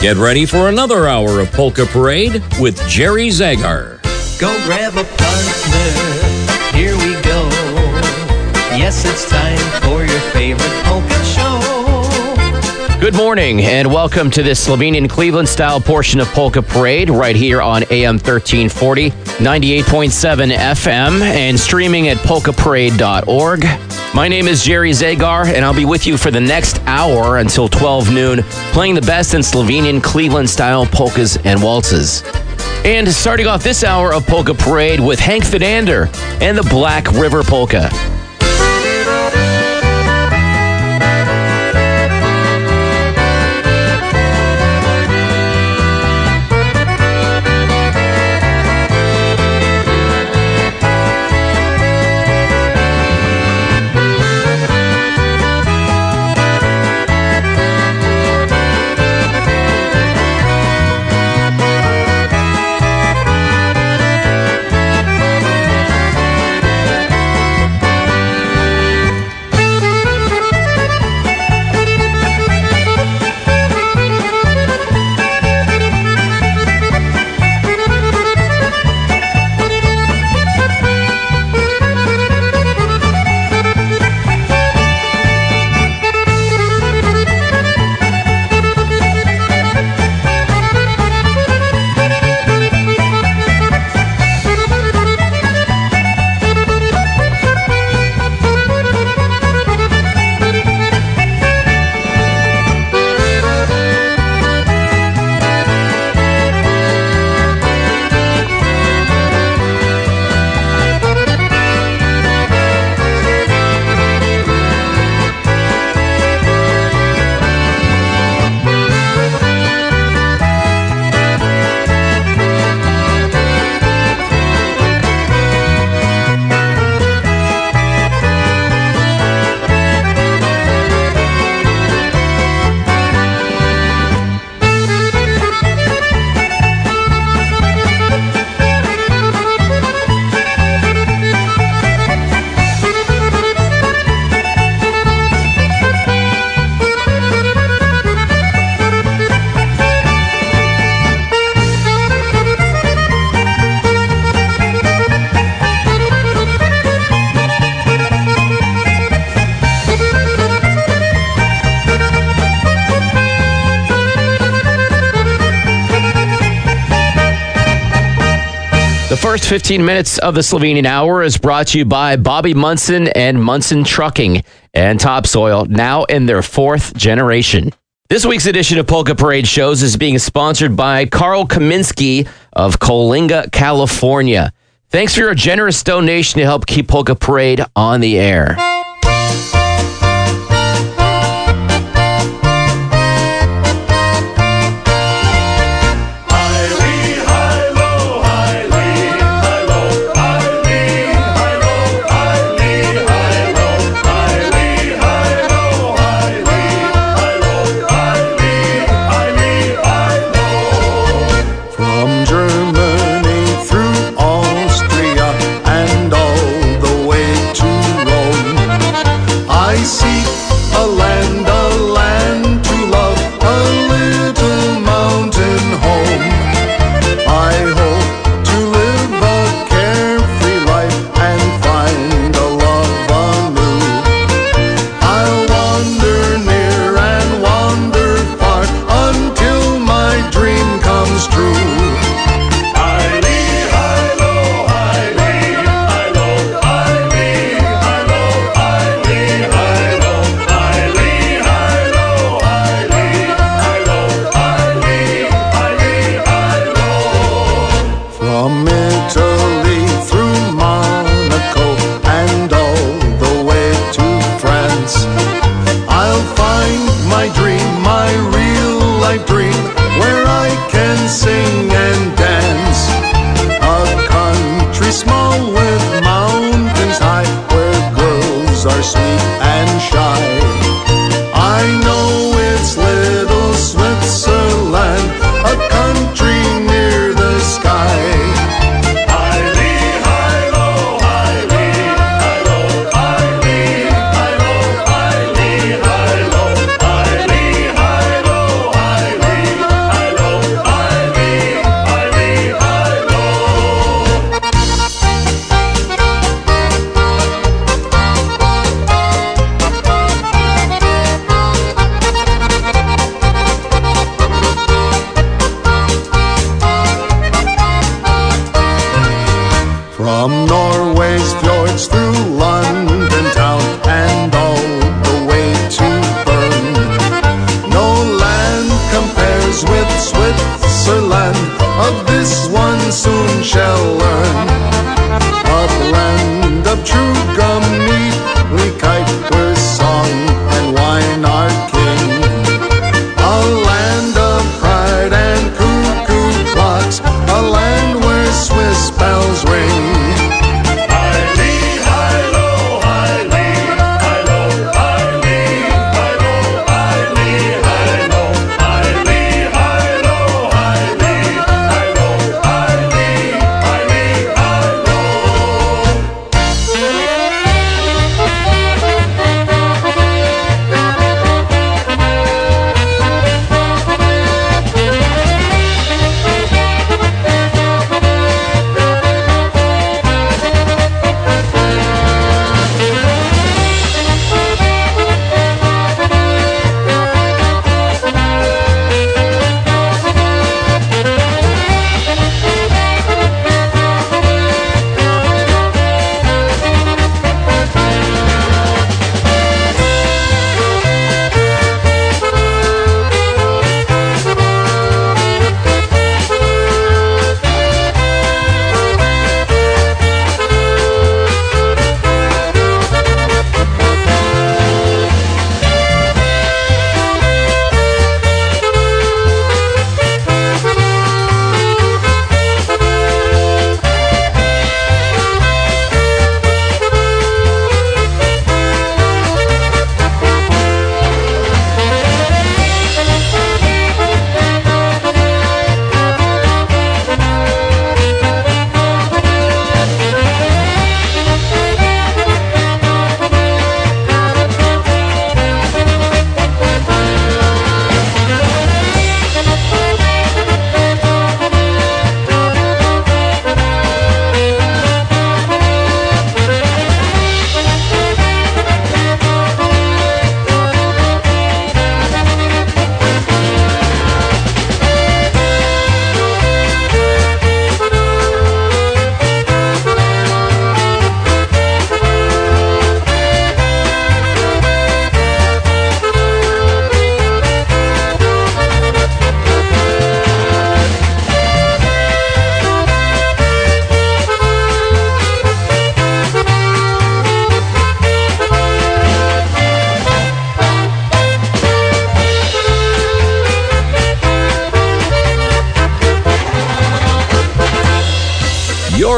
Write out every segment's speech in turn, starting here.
Get ready for another hour of Polka Parade with Jerry Zagar. Go grab a partner, here we go. Yes, it's time for your favorite polka show. Good morning and welcome to this Slovenian Cleveland style portion of Polka Parade right here on AM 1340, 98.7 FM and streaming at polkaparade.org. My name is Jerry Zagar and I'll be with you for the next hour until 12 noon, playing the best in Slovenian Cleveland style polkas and waltzes. And starting off this hour of Polka Parade with Hank Fidander and the Black River Polka. The first 15 minutes of the Slovenian Hour is brought to you by Bobby Munson and Munson Trucking and Topsoil, now in their fourth generation. This week's edition of Polka Parade Shows is being sponsored by Carl Kaminsky of Coalinga, California. Thanks for your generous donation to help keep Polka Parade on the air. Germany through Austria and all the way to Rome.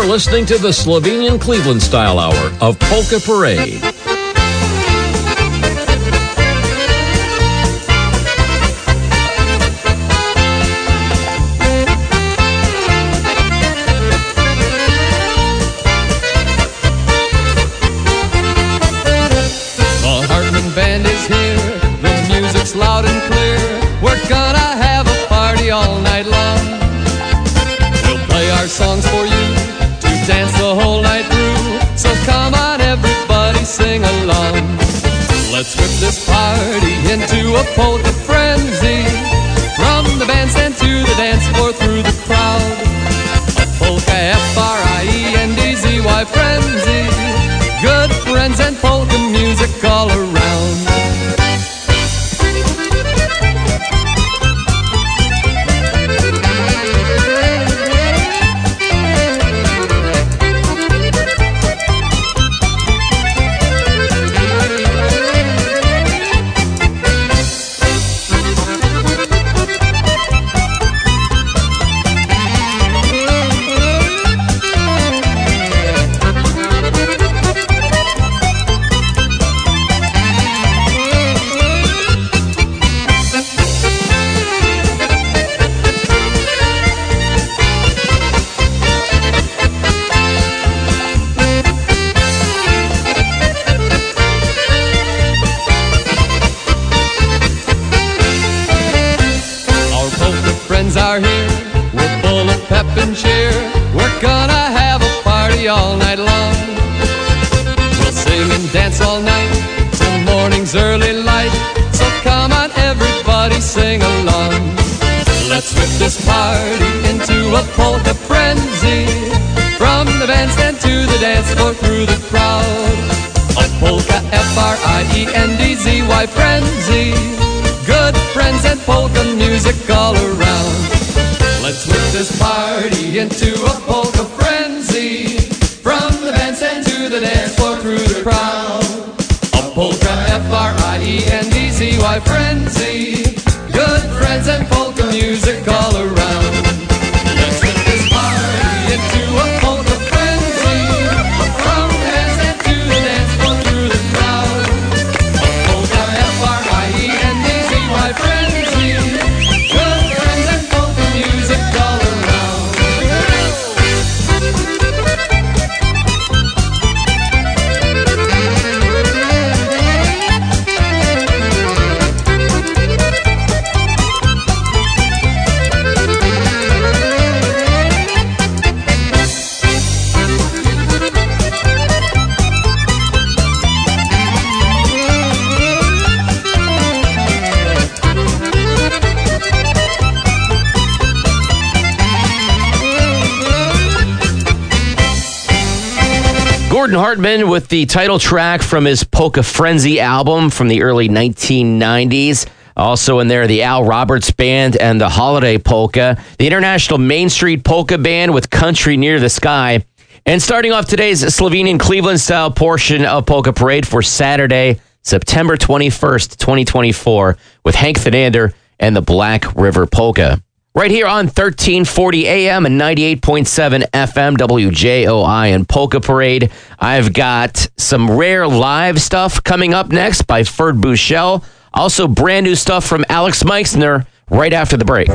You're listening to the Slovenian Cleveland Style Hour of Polka Parade. The Hartman Band is here, the music's loud and clear. We're gonna have a party all night long. We'll play our songs for you to dance the whole night through. So come on everybody, sing along. Let's whip this party into a polka frenzy. From the bandstand to the dance floor through the crowd. A polka F-R-I-E-N-D-Z-Y frenzy. Good friends and polka music all around. Are here, we're full of pep and cheer. We're gonna have a party all night long. We'll sing and dance all night till morning's early light. So come on everybody, sing along. Let's whip this party into a polka frenzy. From the bandstand to the dance floor through the crowd. A polka F-R-I-E-N-D-Z-Y frenzy. Good friends and polka music all around. Let's whip this party into a polka frenzy. From the bandstand to the dance floor through the crowd. A polka F-R-I-E-N-D-Z-Y frenzy. Good friends and polka music all around. Let's whip this party into a polka frenzy. From the bandstand to the dance floor through the crowd. A polka F-R-I-E-N-D-Z-Y frenzy. Good friends and polka music all around. Gordon Hartman with the title track from his Polka Frenzy album from the early 1990s. Also in there, the Al Roberts Band and the Holiday Polka. The International Main Street Polka Band with Country Near the Sky. And starting off today's Slovenian Cleveland style portion of Polka Parade for Saturday, September 21st, 2024, with Hank Thanander and the Black River Polka. Right here on 1340 AM and 98.7 FM WJOI and Polka Parade. I've got some rare live stuff coming up next by Ferd Bushell. Also brand new stuff from Alex Meixner right after the break.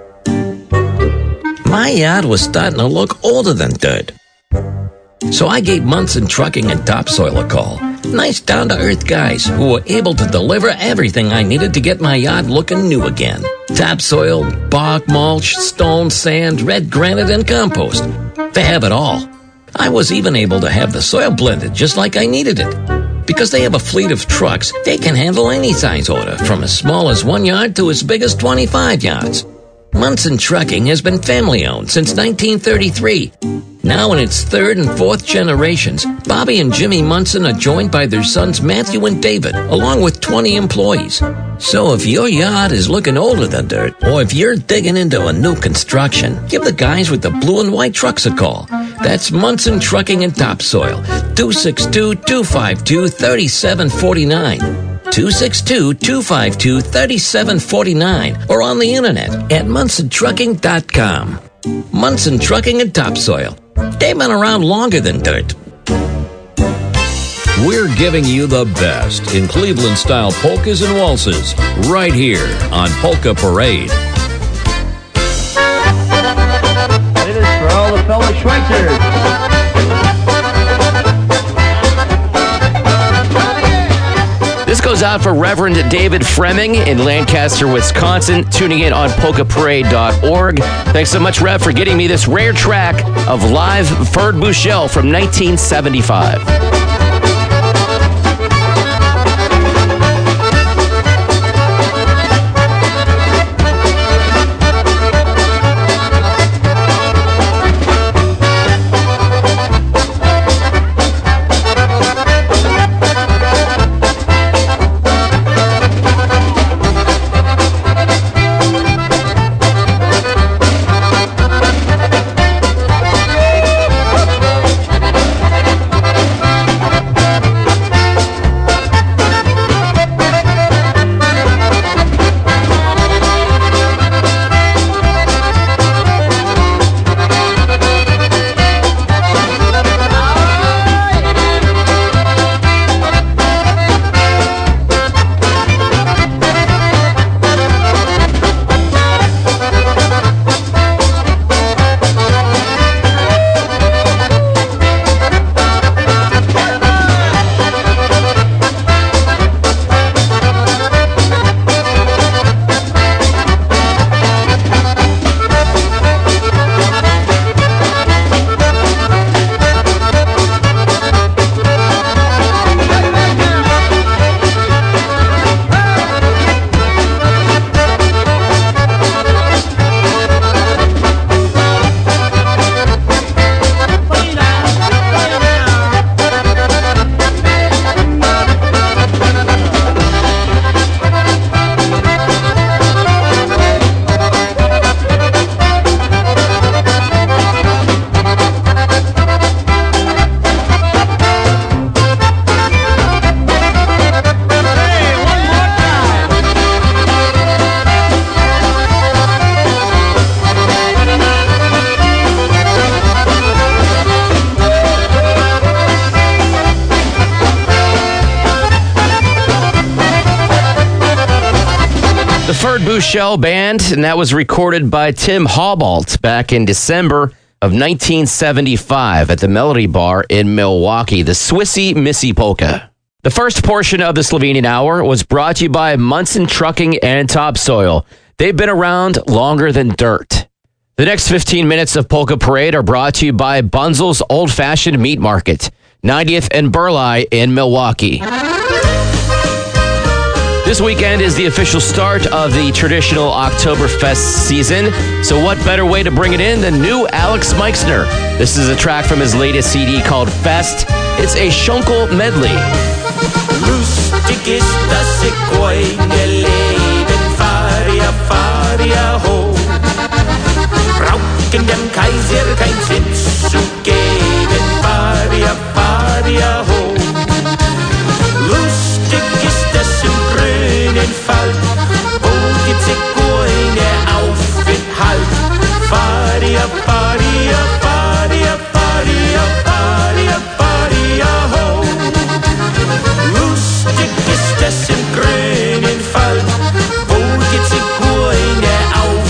My yard was starting to look older than dirt. So I gave Munson Trucking and Topsoil a call. Nice down-to-earth guys who were able to deliver everything I needed to get my yard looking new again. Topsoil, bark mulch, stone, sand, red granite, and compost. They have it all. I was even able to have the soil blended just like I needed it. Because they have a fleet of trucks, they can handle any size order, from as small as 1 yard to as big as 25 yards. Munson Trucking has been family-owned since 1933. Now in its third and fourth generations, Bobby and Jimmy Munson are joined by their sons Matthew and David, along with 20 employees. So if your yard is looking older than dirt, or if you're digging into a new construction, give the guys with the blue and white trucks a call. That's Munson Trucking and Topsoil, 262-252-3749. 262-252-3749 or on the internet at MunsonTrucking.com. Munson Trucking and Topsoil, They've been around longer than dirt. We're giving you the best in Cleveland-style polkas and waltzes right here on Polka Parade. It is for all the fellow Schweitzers. This goes out for Reverend David Fremming in Lancaster, Wisconsin, tuning in on polkaparade.org. Thanks so much, Rev, for getting me this rare track of live Ferd Buchel from 1975. Ferd Buchel Band, and that was recorded by Tim Hobalt back in December of 1975 at the Melody Bar in Milwaukee, the Swissy Missy Polka. The first portion of the Slovenian Hour was brought to you by Munson Trucking and Topsoil. They've been around longer than dirt. The next 15 minutes of Polka Parade are brought to you by Bunzel's Old Fashioned Meat Market, 90th and Burleigh in Milwaukee. This weekend is the official start of the traditional Oktoberfest season, so what better way to bring it in than new Alex Meixner? This is a track from his latest CD called Fest. It's a Schunkel medley. Lustig ist das Zigeunerleben, fahr ho. Brauchen dem Kaiser kein Zins zu geben, fahr ho. Lustig ist das im grünen Wald, wo die Zigeuner Aufenthalt. Fahr ho. Lustig ist das im grünen Wald, wo die Zigeuner Aufenthalt.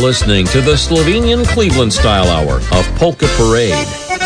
listening to the Slovenian Cleveland Style Hour of Polka Parade.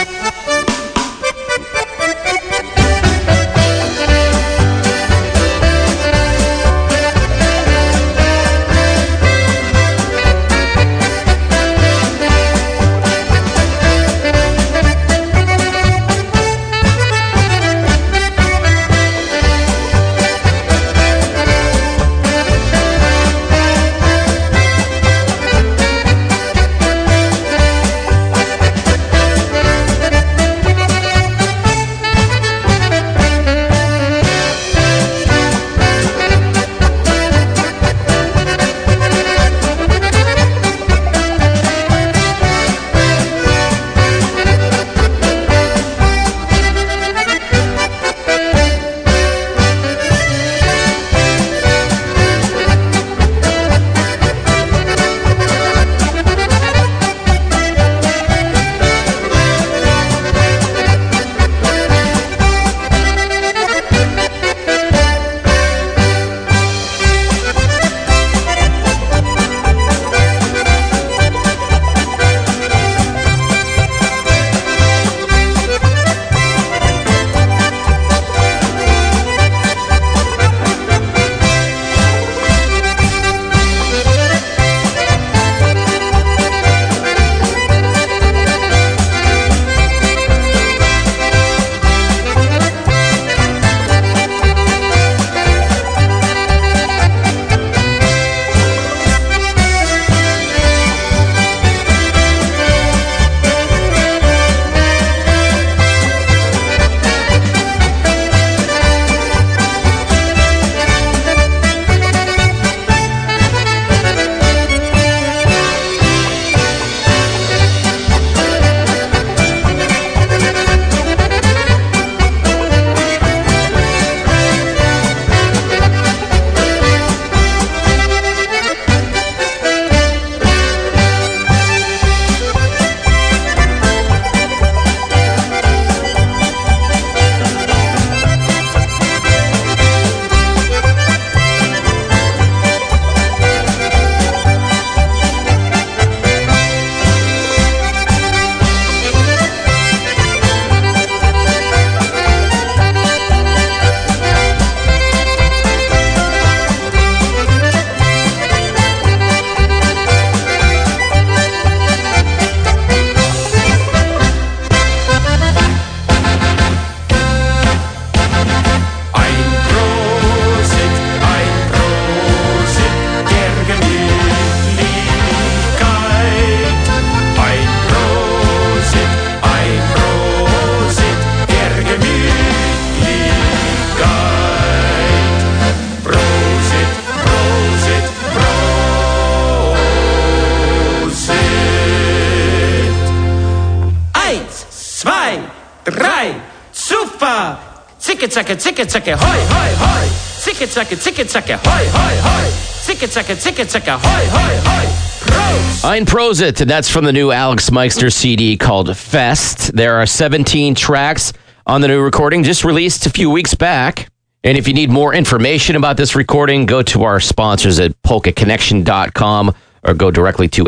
Zicke, zicke, zicke, hoi, hoi, hoi. Zicke, zicke, hoi, hoi, hoi. Zicke, zicke, hoi, hoi, hoi. Prost! Ein Prosit, and that's from the new Alex Meixner CD called Fest. There are 17 tracks on the new recording, just released a few weeks back. And if you need more information about this recording, go to our sponsors at polkaconnection.com or go directly to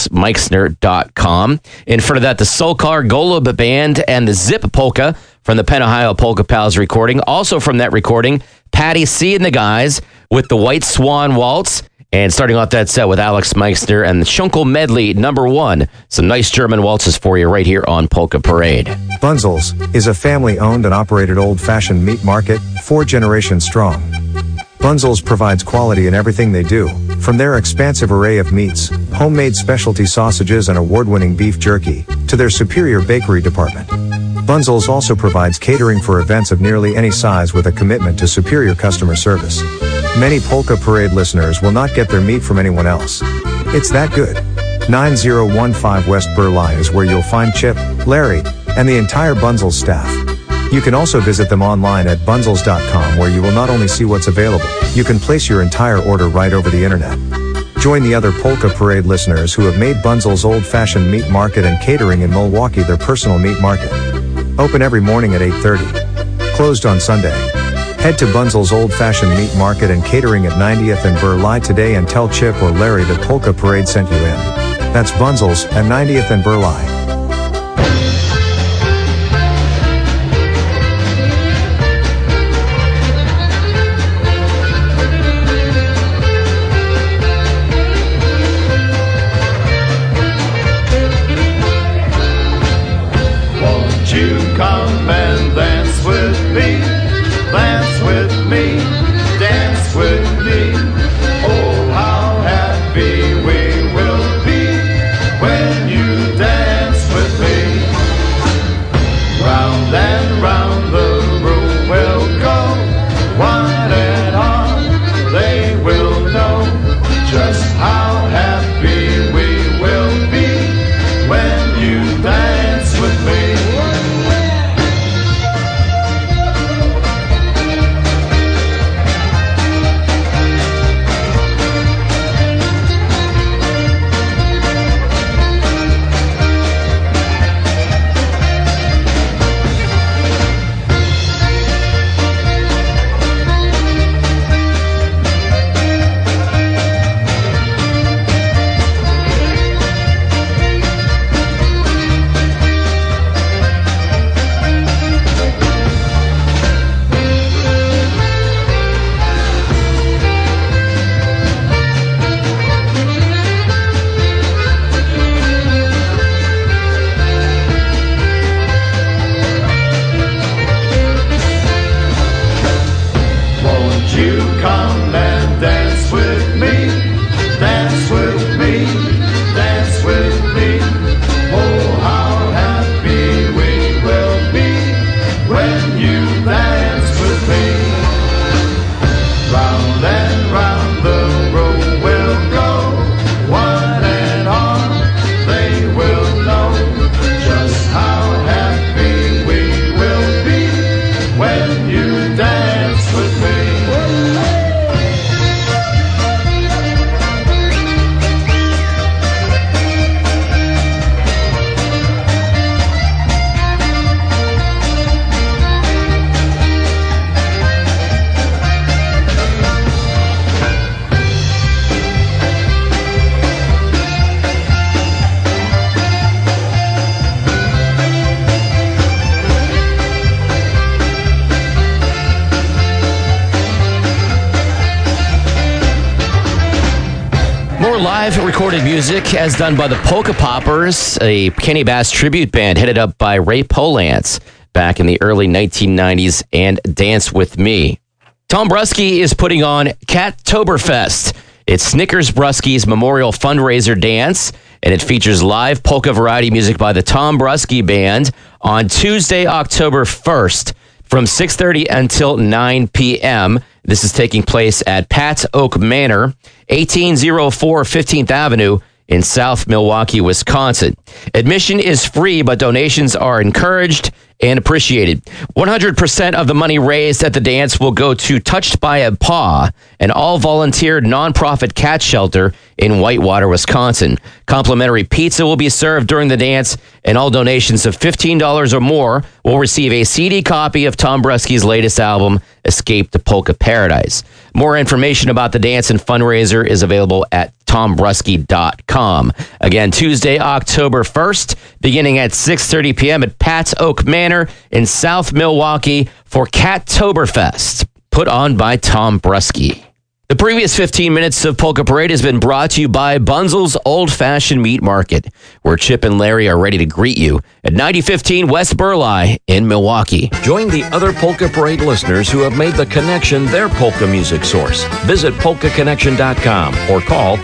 alexmeixner.com. In front of that, the Solkar Golub Band and the Zip Polka from the Penn Ohio Polka Pals recording. Also from that recording, Patty C and the guys with the White Swan Waltz. And starting off that set with Alex Meixner and the Schunkel Medley #1. Some nice German waltzes for you right here on Polka Parade. Bunzel's is a family-owned and operated old-fashioned meat market, 4 generations strong. Bunzel's provides quality in everything they do, from their expansive array of meats, homemade specialty sausages and award-winning beef jerky, to their superior bakery department. Bunzel's also provides catering for events of nearly any size with a commitment to superior customer service. Many Polka Parade listeners will not get their meat from anyone else. It's that good. 9015 West Burleigh is where you'll find Chip, Larry, and the entire Bunzel's staff. You can also visit them online at bunzels.com, where you will not only see what's available, you can place your entire order right over the internet. Join the other Polka Parade listeners who have made Bunzel's old-fashioned meat market and catering in Milwaukee their personal meat market. Open every morning at 8:30. Closed on Sunday. Head to Bunzel's Old-Fashioned Meat Market and Catering at 90th and Burleigh today and tell Chip or Larry that Polka Parade sent you in. That's Bunzel's at 90th and Burleigh. You come and dance with me, dance with me, dance with me. Oh, how happy we will be when you dance with me. Round and round the room we'll go, one and all, they will know just how happy we will be when you dance with me. Live recorded music as done by the Polka Poppers, a Kenny Bass tribute band headed up by Ray Polance back in the early 1990s, and Dance With Me. Tom Brusky is putting on Cattoberfest. It's Snickers Brusky's memorial fundraiser dance, and it features live polka variety music by the Tom Brusky Band on Tuesday, October 1st from 6:30 until 9 p.m. This is taking place at Pat Oak Manor, 1804 15th Avenue in South Milwaukee, Wisconsin. Admission is free, but donations are encouraged and appreciated. 100% of the money raised at the dance will go to Touched by a Paw, an all-volunteer nonprofit cat shelter in Whitewater, Wisconsin. Complimentary pizza will be served during the dance, and all donations of $15 or more will receive a CD copy of Tom Brusky's latest album, Escape to Polka Paradise. More information about the dance and fundraiser is available at tombrusky.com. Again, Tuesday, October 1st, beginning at 6:30 p.m. at Pat's Oak Manor in South Milwaukee for Cattoberfest, put on by Tom Brusky. The previous 15 minutes of Polka Parade has been brought to you by Bunzel's Old Fashioned Meat Market, where Chip and Larry are ready to greet you at 9015 West Burleigh in Milwaukee. Join the other Polka Parade listeners who have made the connection their polka music source. Visit polkaconnection.com or call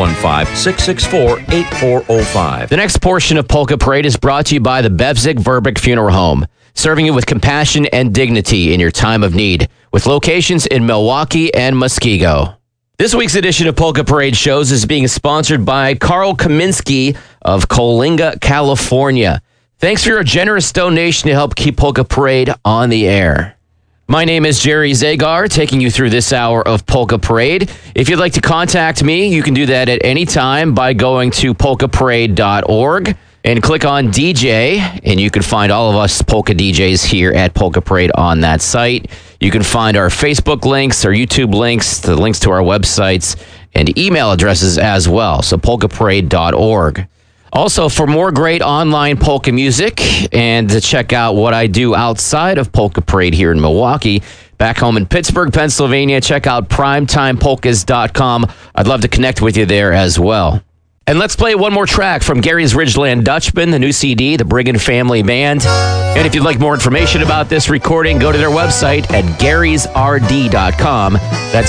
515-664-8405. The next portion of Polka Parade is brought to you by the Bevzig Verbeck Funeral Home, serving you with compassion and dignity in your time of need, with locations in Milwaukee and Muskego. This week's edition of Polka Parade shows is being sponsored by Carl Kaminsky of Coalinga, California. Thanks for your generous donation to help keep Polka Parade on the air. My name is Jerry Zagar, taking you through this hour of Polka Parade. If you'd like to contact me, you can do that at any time by going to polkaparade.org. and click on DJ, and you can find all of us polka DJs here at Polka Parade on that site. You can find our Facebook links, our YouTube links, the links to our websites, and email addresses as well. So polkaparade.org. Also, for more great online polka music and to check out what I do outside of Polka Parade here in Milwaukee, back home in Pittsburgh, Pennsylvania, check out primetimepolkas.com. I'd love to connect with you there as well. And let's play one more track from Gary's Ridgeland Dutchman, the new CD, the Brigand Family Band. And if you'd like more information about this recording, go to their website at garysrd.com. That's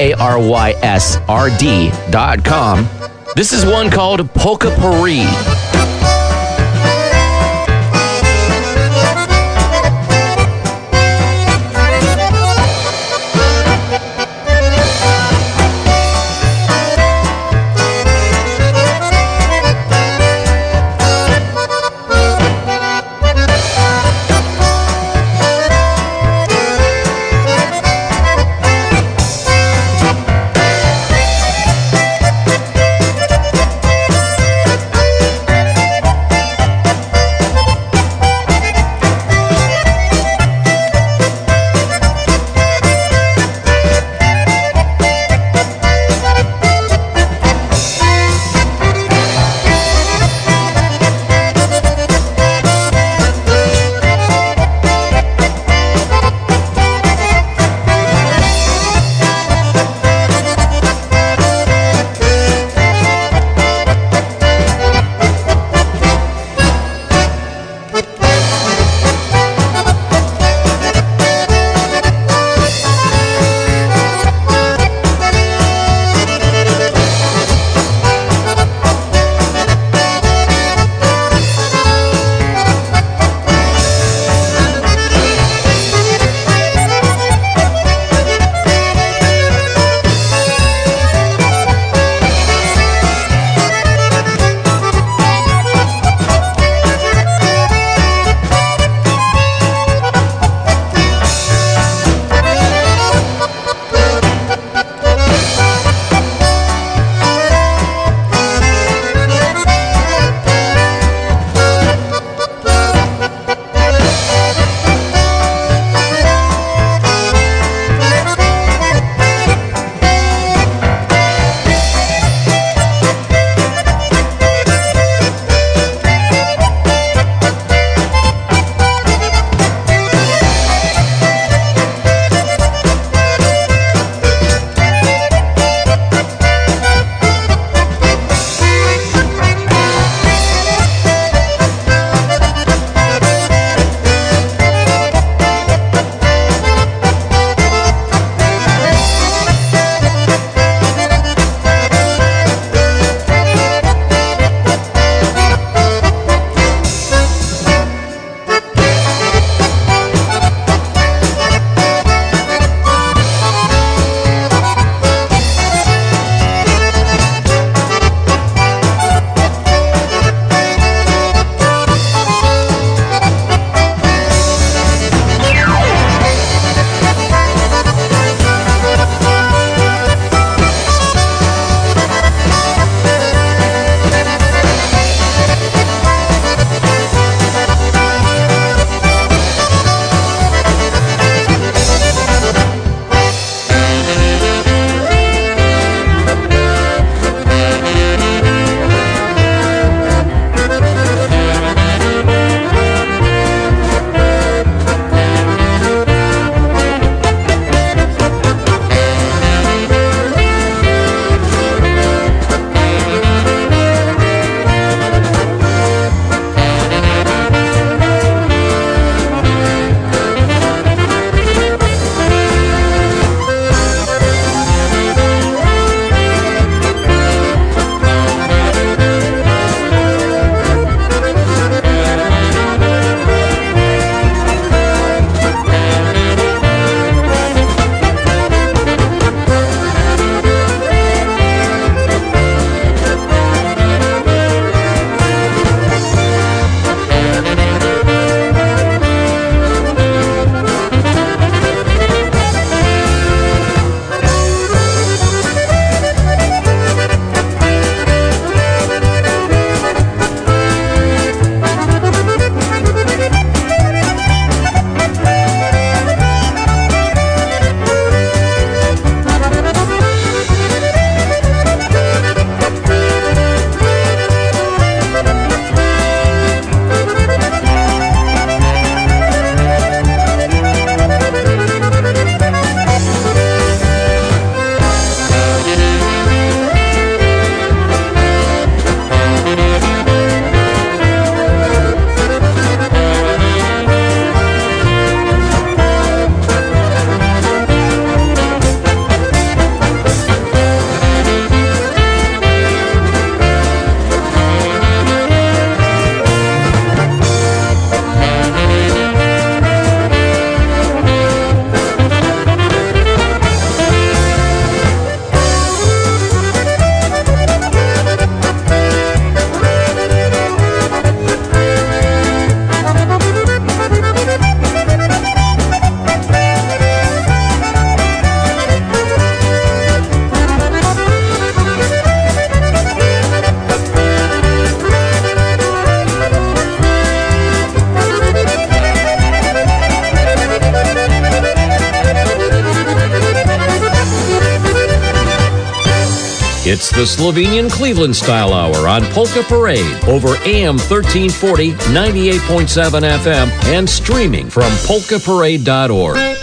GARYSRD.com. This is one called Polka Parade. It's the Slovenian Cleveland Style Hour on Polka Parade over AM 1340, 98.7 FM, and streaming from polkaparade.org.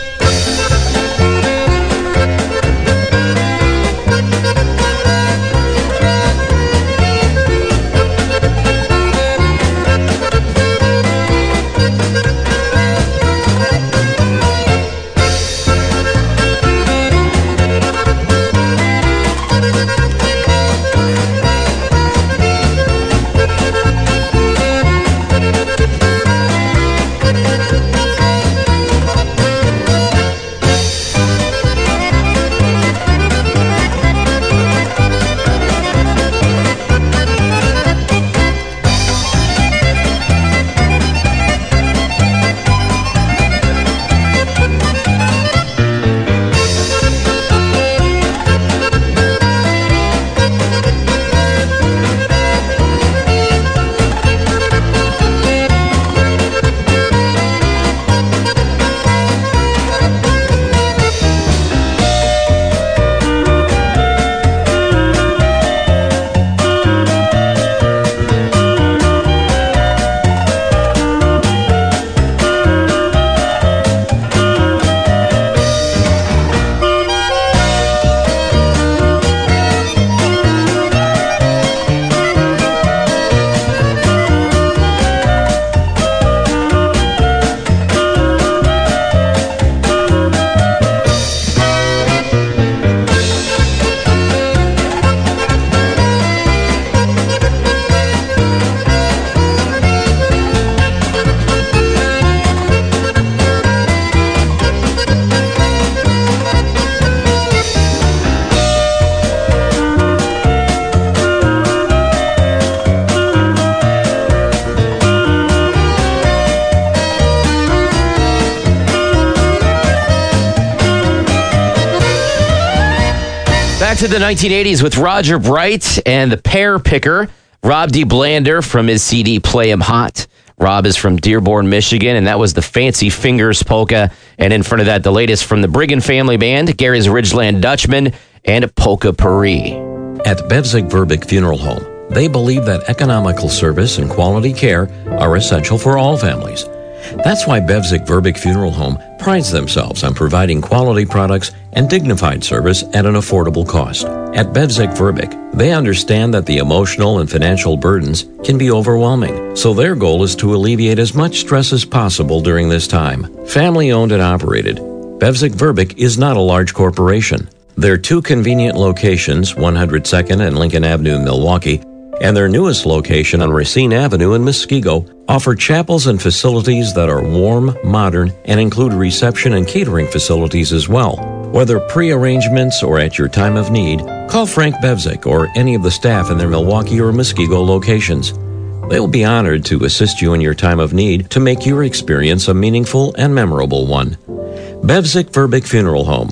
Back to the 1980s with Roger Bright and the Pear Picker, Rob D. Blander from his CD Play 'Em Hot. Rob is from Dearborn, Michigan, and that was the Fancy Fingers Polka. And in front of that, the latest from the Briggen Family Band, Gary's Ridgeland Dutchman, and Polka Paris. At Bevzig Verbeek Funeral Home, they believe that economical service and quality care are essential for all families. That's why Bevzig Verbeek Funeral Home prides themselves on providing quality products and dignified service at an affordable cost. At Bevzig Verbeek, they understand that the emotional and financial burdens can be overwhelming, so their goal is to alleviate as much stress as possible during this time. Family-owned and operated, Bevzig Verbeek is not a large corporation. Their two convenient locations, 102nd and Lincoln Avenue in Milwaukee, and their newest location on Racine Avenue in Muskego, offer chapels and facilities that are warm, modern, and include reception and catering facilities as well. Whether pre-arrangements or at your time of need, call Frank Bevzig or any of the staff in their Milwaukee or Muskego locations. They'll be honored to assist you in your time of need to make your experience a meaningful and memorable one. Bevzig Verbeek Funeral Home,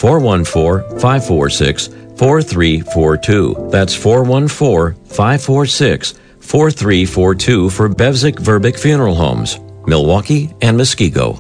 414-546-4342. That's 414-546-4342 for Bevzig Verbeek Funeral Homes, Milwaukee and Muskego.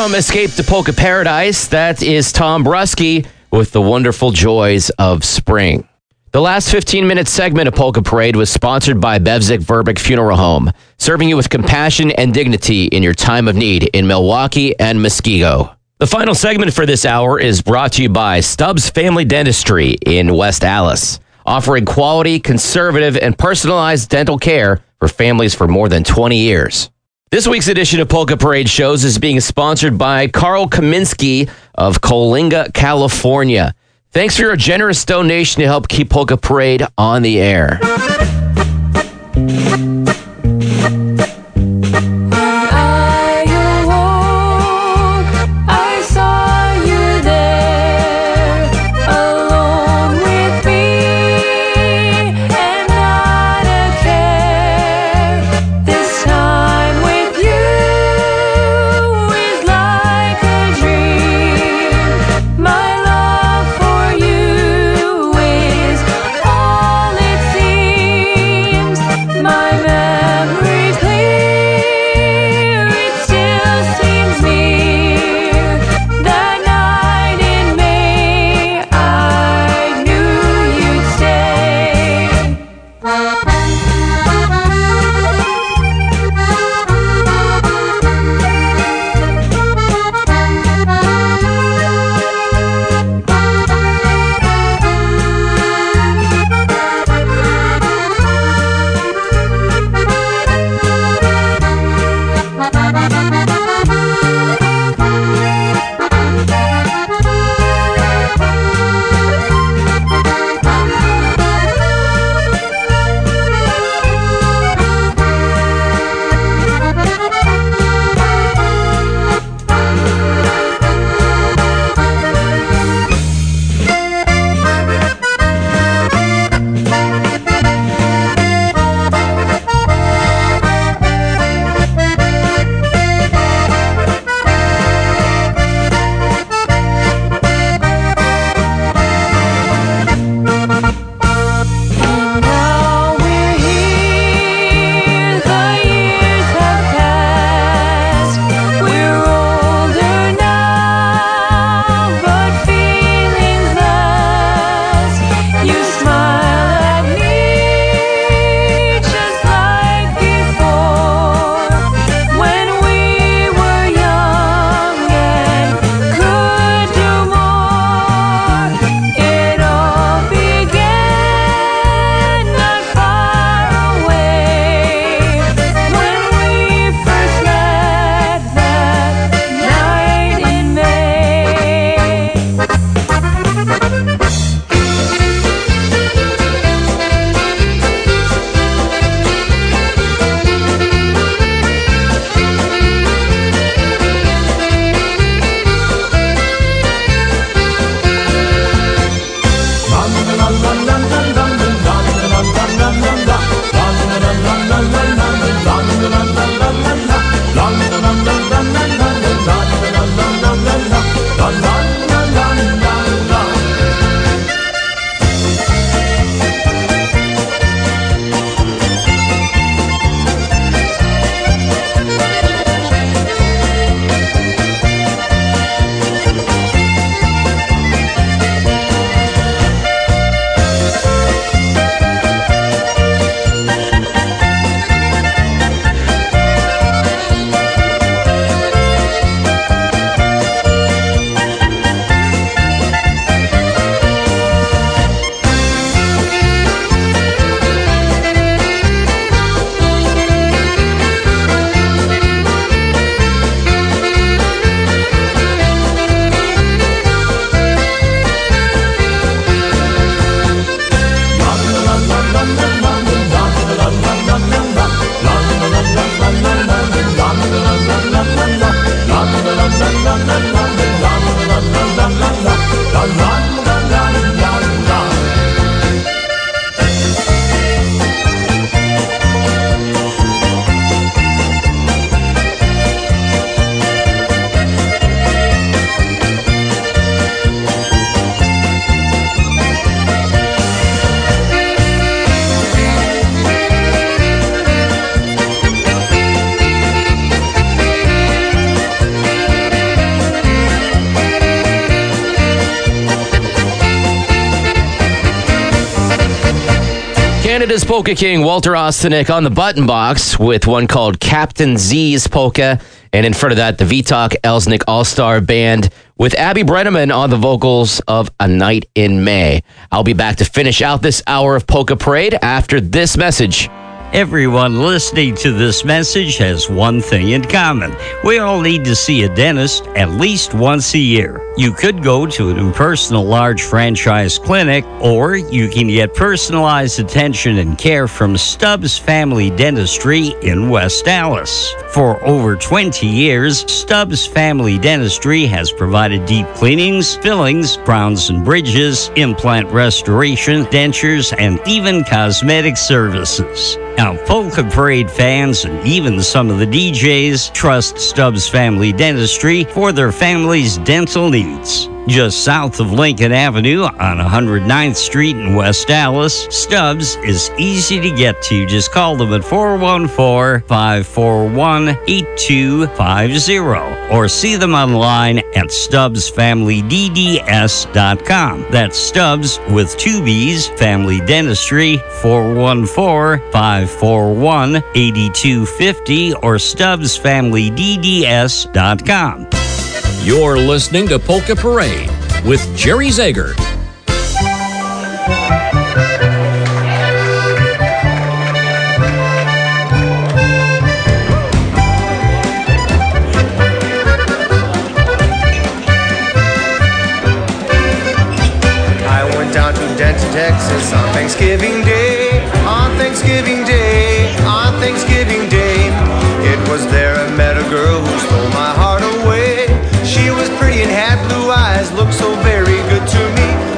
from Escape to Polka Paradise, that is Tom Brusky with The Wonderful Joys of Spring. The last 15-minute segment of Polka Parade was sponsored by Bevzik Verbic Funeral Home, serving you with compassion and dignity in your time of need in Milwaukee and Muskego. The final segment for this hour is brought to you by Stubbs Family Dentistry in West Allis, offering quality, conservative, and personalized dental care for families for more than 20 years. This week's edition of Polka Parade Shows is being sponsored by Carl Kaminsky of Coalinga, California. Thanks for your generous donation to help keep Polka Parade on the air. My memory clear. Canada's Polka King, Walter Ostanek, on the button box with one called Captain Z's Polka. And in front of that, the Vitok Elsnik All-Star Band with Abby Brenneman on the vocals of A Night in May. I'll be back to finish out this hour of Polka Parade after this message. Everyone listening to this message has one thing in common. We all need to see a dentist at least once a year. You could go to an impersonal large franchise clinic, or you can get personalized attention and care from Stubbs Family Dentistry in West Allis. For over 20 years, Stubbs Family Dentistry has provided deep cleanings, fillings, crowns and bridges, implant restoration, dentures, and even cosmetic services. Now, Polka Parade fans and even some of the DJs trust Stubbs Family Dentistry for their family's dental needs. Just south of Lincoln Avenue on 109th Street in West Allis, Stubbs is easy to get to. Just call them at 414-541-8250 or see them online at StubbsFamilyDDS.com. That's Stubbs with 2 B's, Family Dentistry, 414-541-8250 or StubbsFamilyDDS.com. You're listening to Polka Parade with Jerry Zager. I went down to Denton, Texas on Thanksgiving Day. On Thanksgiving Day. On Thanksgiving Day. It was there I met a girl who stole my heart away. She was pretty and had blue eyes, looked so very good to me.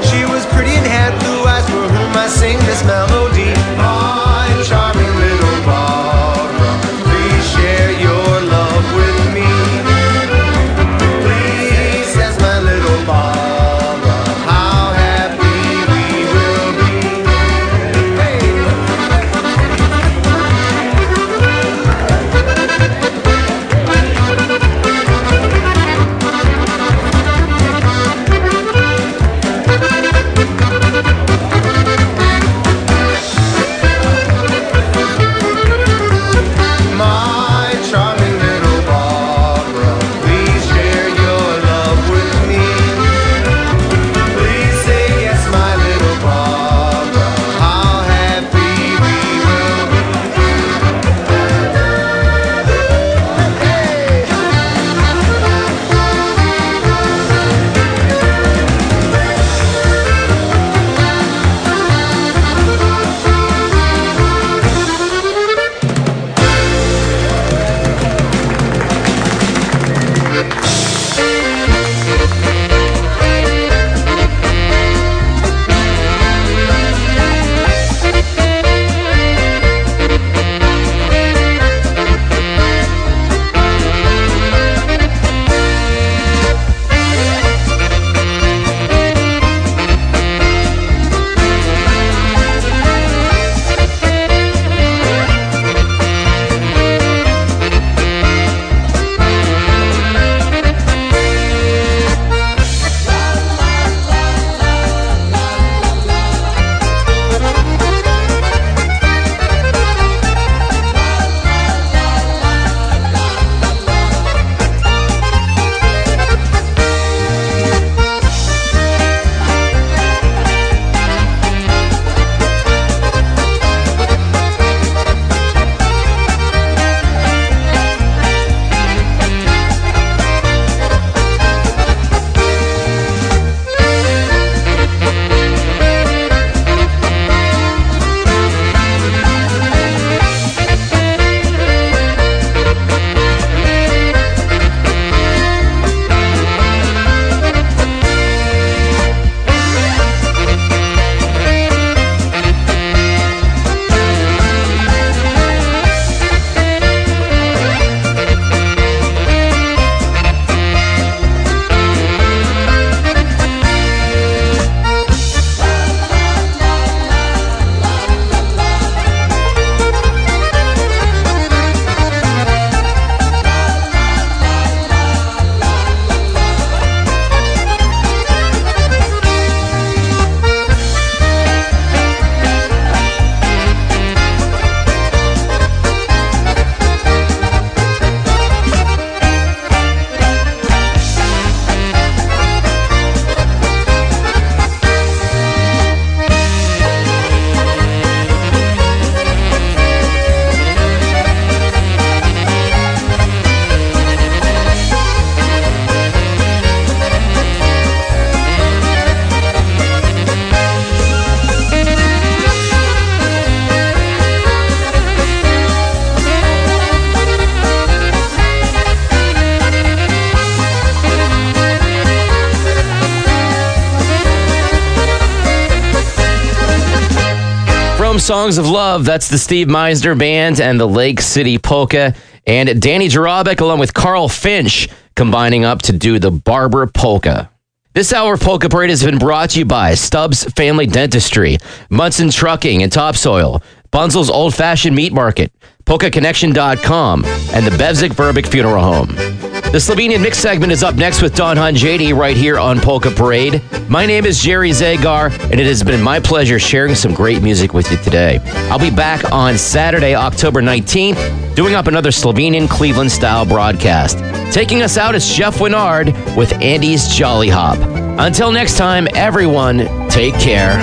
album Songs of Love. That's the Steve Meisner Band and the Lake City Polka. And Danny Jarobek along with Carl Finch combining up to do the Barber Polka. This hour of Polka Parade has been brought to you by Stubbs Family Dentistry, Munson Trucking and Topsoil, Bunzel's Old Fashioned Meat Market, PolkaConnection.com, and the Bevzik Verbic Funeral Home. The Slovenian Mix segment is up next with Don Hun JD right here on Polka Parade. My name is Jerry Zagar, and it has been my pleasure sharing some great music with you today. I'll be back on Saturday, October 19th, doing up another Slovenian Cleveland-style broadcast. Taking us out is Jeff Winard with Andy's Jolly Hop. Until next time, everyone, take care.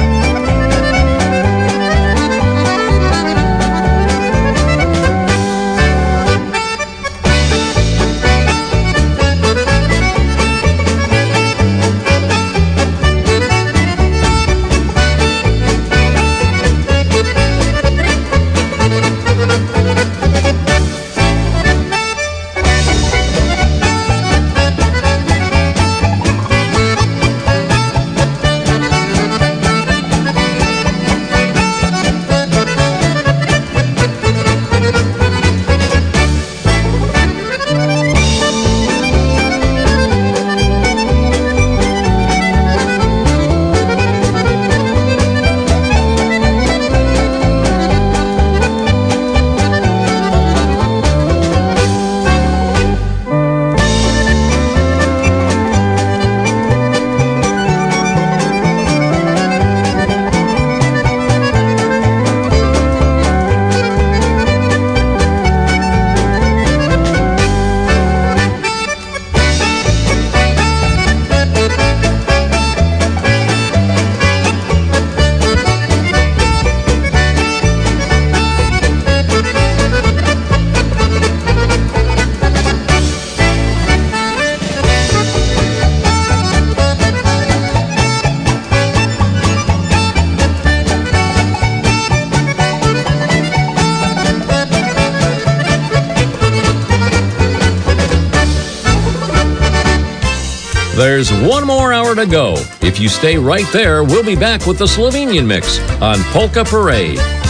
There's one more hour to go. If you stay right there, we'll be back with the Slovenian Mix on Polka Parade.